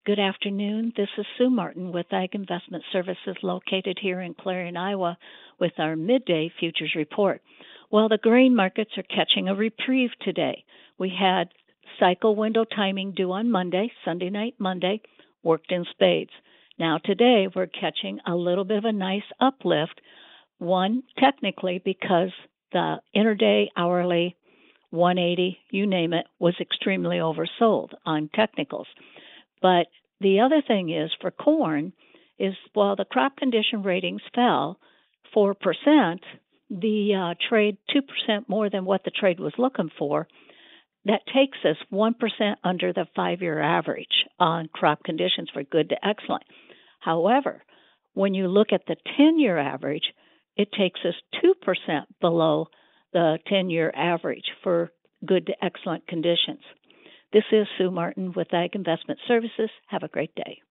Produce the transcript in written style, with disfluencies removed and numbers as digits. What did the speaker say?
Good afternoon. This is Sue Martin with Ag Investment Services located here in Clarion, Iowa, with our midday futures report. Well, the grain markets are catching a reprieve today. We had cycle window timing due on Monday, Sunday night Monday, worked in spades. Now today we're catching a little bit of a nice uplift, one technically because the interday hourly 180, you name it, was extremely oversold on technicals. But the other thing is for corn is while the crop condition ratings fell 4%, the trade 2% more than what the trade was looking for. That takes us 1% under the 5-year average on crop conditions for good to excellent. However, when you look at the 10-year average, it takes us 2% below the 10-year average for good to excellent conditions. This is Sue Martin with Ag Investment Services. Have a great day.